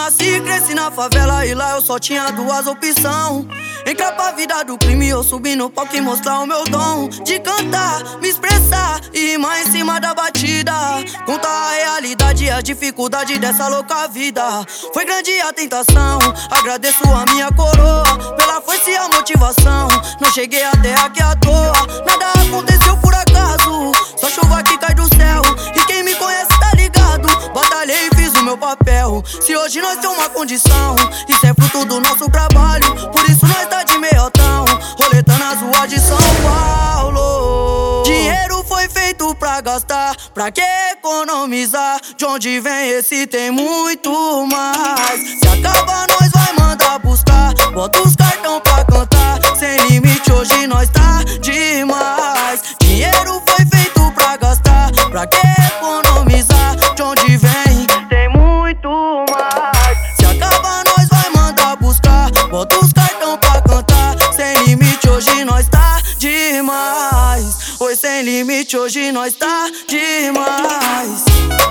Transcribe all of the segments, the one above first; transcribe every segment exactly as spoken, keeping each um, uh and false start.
nasci e cresci na favela e lá eu só tinha duas opções: entrar pra vida do crime ou subir no palco e mostrar o meu dom de cantar, me expressar e rimar em cima da batida, contar a realidade e a dificuldade dessa louca vida. Foi grande a tentação, agradeço a minha coroa pela força e a motivação. Não cheguei até aqui à toa, nada aconteceu por acaso, só chuva que cai do céu e quem me conhece tá ligado. Batalhei e fiz o meu papel. Se hoje nós temos uma condição, isso é fruto do nosso trabalho, por isso nós tá de meiotão, roletando as ruas de São Paulo. Dinheiro foi feito pra gastar, pra que economizar? De onde vem esse tem muito mais. Se acaba nós vai mandar buscar, bota os cartão pra cantar. Sem limite hoje nós tá demais. Dinheiro foi feito pra gastar, pra que economizar? De onde vem tem muito mais. Se acaba nós vai mandar buscar, bota os cartão pra cantar. Sem limite hoje nós tá demais. Oi, sem limite hoje nós tá demais.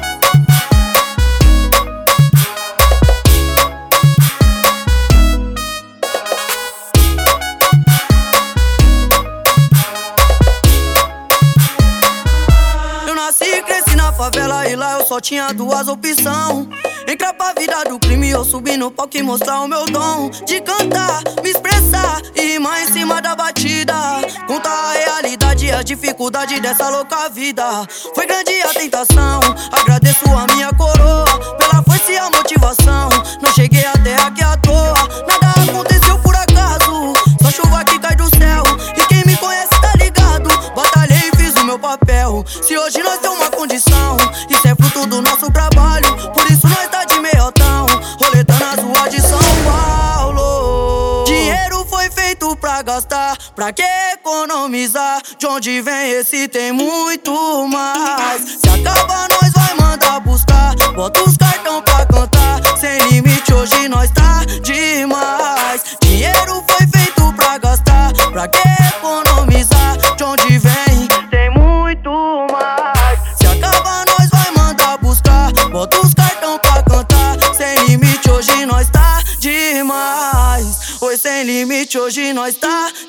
Favela e lá eu só tinha duas opções: entrar pra vida do crime ou subir no palco e mostrar o meu dom de cantar, me expressar e rimar em cima da batida, contar a realidade e a dificuldade dessa louca vida. Foi grande a tentação, agradeço a minha coroa pela força e a motivação. Não cheguei até aqui à toa, nada aconteceu por acaso, só chuva que cai do céu e quem me conhece tá ligado. Batalhei e fiz o meu papel. Se hoje nós temos uma condição, isso é fruto do nosso trabalho, por isso nós tá de meiotão, roletando as ruas de São Paulo. Dinheiro foi feito pra gastar, pra que economizar? De onde vem esse tem muito mais. Se acaba nós vai mandar buscar, bota os cartão pra cantar. Sem limite hoje nós tá demais. Dinheiro foi feito pra gastar, pra que economizar? De onde vem tem muito mais. Se acaba nós vai mandar buscar, bota os cartão pra cantar. Sem limite hoje nós tá demais. Oi, sem limite hoje nós tá